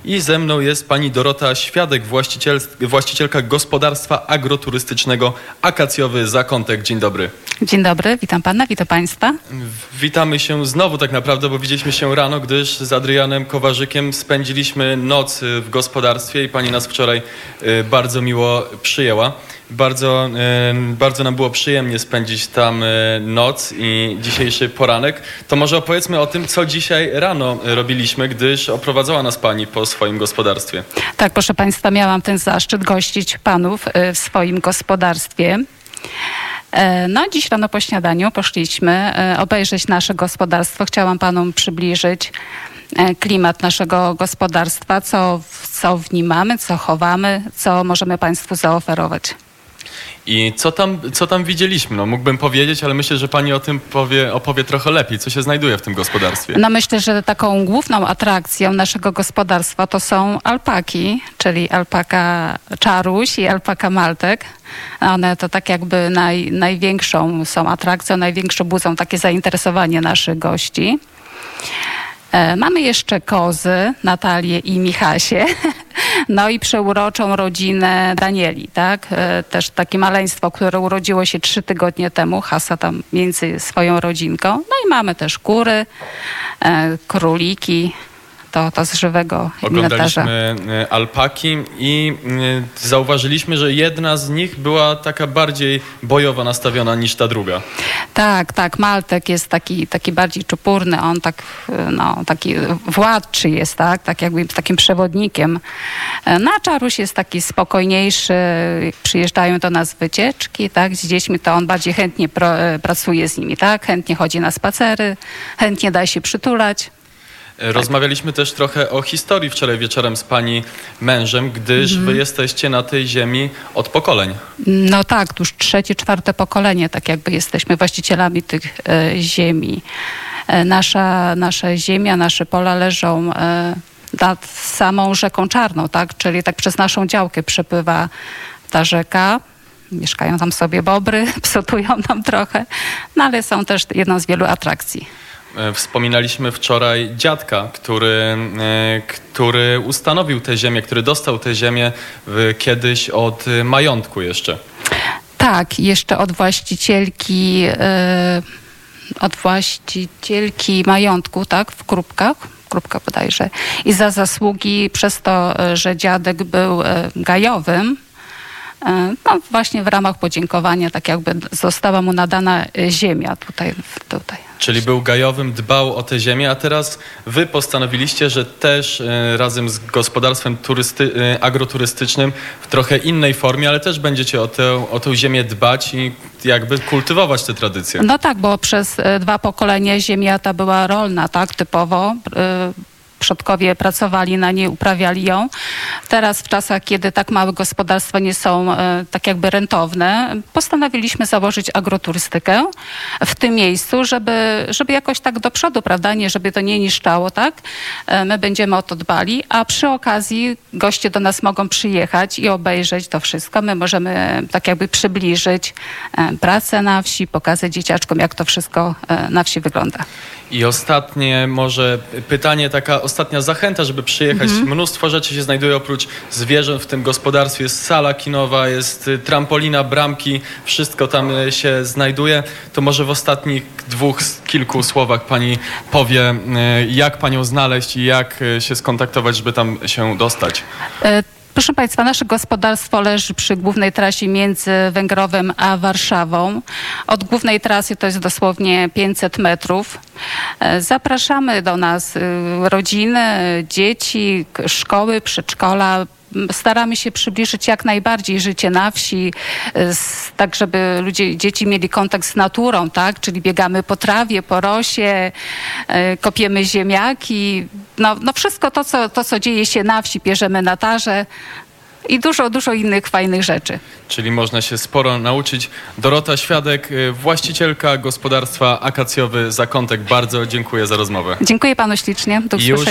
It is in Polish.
I ze mną jest pani Dorota Świadek, właścicielka gospodarstwa agroturystycznego Akacjowy Zakątek. Dzień dobry. Dzień dobry, witam pana, witam państwa. Witamy się znowu tak naprawdę, bo widzieliśmy się rano, gdyż z Adrianem Kowarzykiem spędziliśmy noc w gospodarstwie i pani nas wczoraj bardzo miło przyjęła. Bardzo nam było przyjemnie spędzić tam noc i dzisiejszy poranek. To może opowiedzmy o tym, co dzisiaj rano robiliśmy, gdyż oprowadzała nas pani po swoim gospodarstwie. Tak, proszę państwa, miałam ten zaszczyt gościć panów w swoim gospodarstwie. No, dziś rano po śniadaniu poszliśmy obejrzeć nasze gospodarstwo. Chciałam panom przybliżyć klimat naszego gospodarstwa, co w nim mamy, co chowamy, co możemy państwu zaoferować. I co tam widzieliśmy? No, mógłbym powiedzieć, ale myślę, że pani o tym opowie trochę lepiej. Co się znajduje w tym gospodarstwie? No myślę, że taką główną atrakcją naszego gospodarstwa to są alpaki, czyli alpaka czaruś i alpaka maltek. One to tak jakby największą są atrakcją, największe budzą takie zainteresowanie naszych gości. Mamy jeszcze kozy, Natalię i Michasię, no i przeuroczą rodzinę Danieli, tak? Też takie maleństwo, które urodziło się 3 tygodnie temu, Hasa tam między swoją rodzinką. No i mamy też kury, króliki. To z żywego inwentarza. Oglądaliśmy alpaki i zauważyliśmy, że jedna z nich była taka bardziej bojowo nastawiona niż ta druga. Tak, Maltek jest taki bardziej czupurny, on taki władczy jest, tak jakby takim przewodnikiem. A Czaruś jest taki spokojniejszy, przyjeżdżają do nas wycieczki, tak, z dziećmi, to on bardziej chętnie pracuje z nimi, tak, chętnie chodzi na spacery, chętnie daje się przytulać. Rozmawialiśmy też trochę o historii wczoraj wieczorem z pani mężem, gdyż wy jesteście na tej ziemi od pokoleń. No tak, to już 3., 4. pokolenie, tak jakby jesteśmy właścicielami tych ziemi. Nasza ziemia, nasze pola leżą nad samą rzeką Czarną, tak? Czyli tak przez naszą działkę przepływa ta rzeka. Mieszkają tam sobie bobry, psotują nam trochę, no ale są też jedną z wielu atrakcji. Wspominaliśmy wczoraj dziadka, który ustanowił tę ziemię, który dostał tę ziemię kiedyś od majątku jeszcze. Tak, jeszcze od właścicielki majątku, tak, w Krupkach bodajże. I za zasługi przez to, że dziadek był gajowym, no właśnie w ramach podziękowania tak jakby została mu nadana ziemia tutaj. Czyli był gajowym, dbał o tę ziemię, a teraz wy postanowiliście, że też razem z gospodarstwem agroturystycznym w trochę innej formie, ale też będziecie o tę ziemię dbać i jakby kultywować tę tradycję. No tak, bo przez 2 pokolenia ziemia ta była rolna, tak, typowo. Przodkowie pracowali na niej, uprawiali ją. Teraz w czasach, kiedy tak małe gospodarstwa nie są tak jakby rentowne, postanowiliśmy założyć agroturystykę w tym miejscu, żeby jakoś tak do przodu, prawda, nie żeby to nie niszczało, tak? My będziemy o to dbali, a przy okazji goście do nas mogą przyjechać i obejrzeć to wszystko. My możemy tak jakby przybliżyć pracę na wsi, pokazać dzieciaczkom, jak to wszystko na wsi wygląda. I ostatnie może pytanie, taka ostatnia zachęta, żeby przyjechać. Mnóstwo rzeczy się znajduje oprócz zwierząt w tym gospodarstwie. Jest sala kinowa, jest trampolina, bramki, wszystko tam się znajduje. To może w ostatnich kilku słowach pani powie, jak panią znaleźć i jak się skontaktować, żeby tam się dostać. Proszę państwa, nasze gospodarstwo leży przy głównej trasie między Węgrowem a Warszawą. Od głównej trasy to jest dosłownie 500 metrów. Zapraszamy do nas rodziny, dzieci, szkoły, przedszkola. Staramy się przybliżyć jak najbardziej życie na wsi, tak żeby dzieci mieli kontakt z naturą, tak? Czyli biegamy po trawie, po rosie, kopiemy ziemniaki. No wszystko to, co dzieje się na wsi, bierzemy na tarze i dużo innych fajnych rzeczy. Czyli można się sporo nauczyć. Dorota Świadek, właścicielka gospodarstwa Akacjowy Zakątek. Bardzo dziękuję za rozmowę. Dziękuję panu ślicznie. Do usłyszenia.